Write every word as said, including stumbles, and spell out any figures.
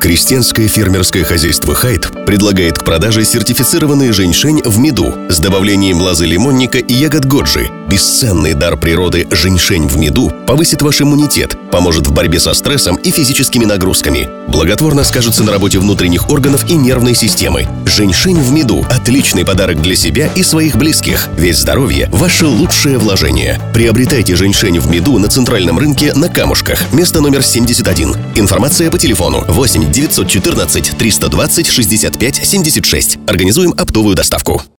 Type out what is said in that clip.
Крестьянское фермерское хозяйство «Хайт» предлагает к продаже сертифицированный женьшень в меду с добавлением лозы лимонника и ягод годжи. Бесценный дар природы женьшень в меду повысит ваш иммунитет, поможет в борьбе со стрессом и физическими нагрузками. Благотворно скажется на работе внутренних органов и нервной системы. Женьшень в меду – отличный подарок для себя и своих близких, ведь здоровье – ваше лучшее вложение. Приобретайте женьшень в меду на центральном рынке на Камушках, место номер семьдесят один. Информация по телефону восемь девятьсот четырнадцать триста двадцать шестьдесят пять семьдесят шесть. Организуем оптовую доставку.